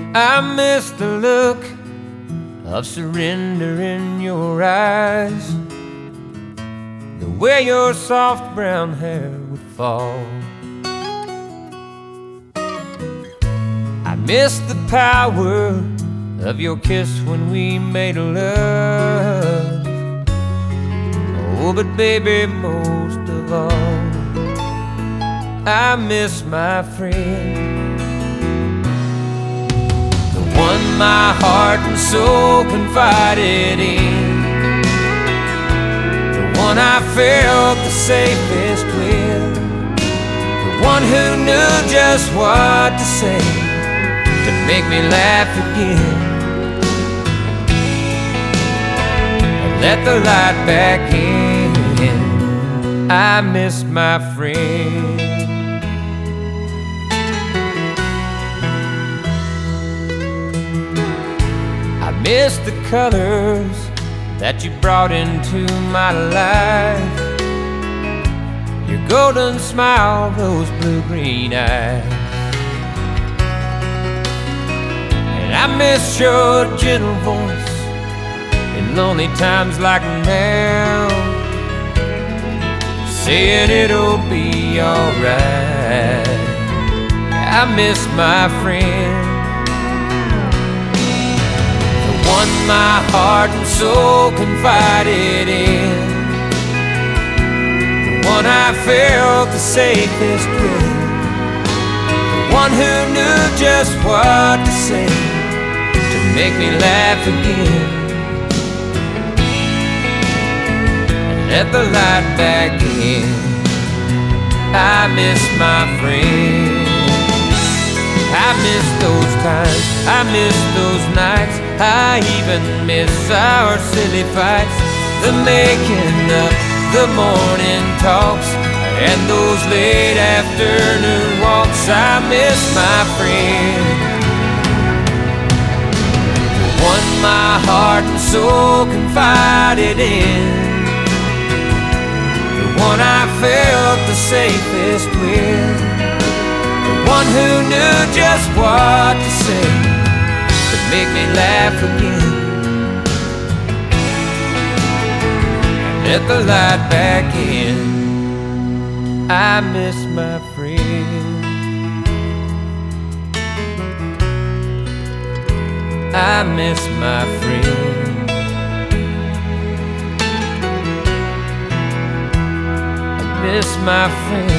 I miss the look of surrender in your eyes, the way your soft brown hair would fall. I miss the power of your kiss when we made love. Oh, but baby, most of all, I miss my friend, the one my heart and soul confided in, the one I felt the safest with, the one who knew just what to say to make me laugh again. Let the light back in. I miss my friend. I miss the colors that you brought into my life, your golden smile, those blue-green eyes. And I miss your gentle voice in lonely times like now, saying it'll be alright. I miss my friend, the one my heart and soul confided in, the one I felt the safest with, the one who knew just what to say to make me laugh again. Let the light back in. I miss my friend. I miss those times, I miss those nights, I even miss our silly fights, the making up, the morning talks, and those late afternoon walks. I miss my friend, the one my heart and soul confided in, one I felt the safest with, the one who knew just what to say to make me laugh again. And let the light back in. I miss my friend. I miss my friend. Miss my friend.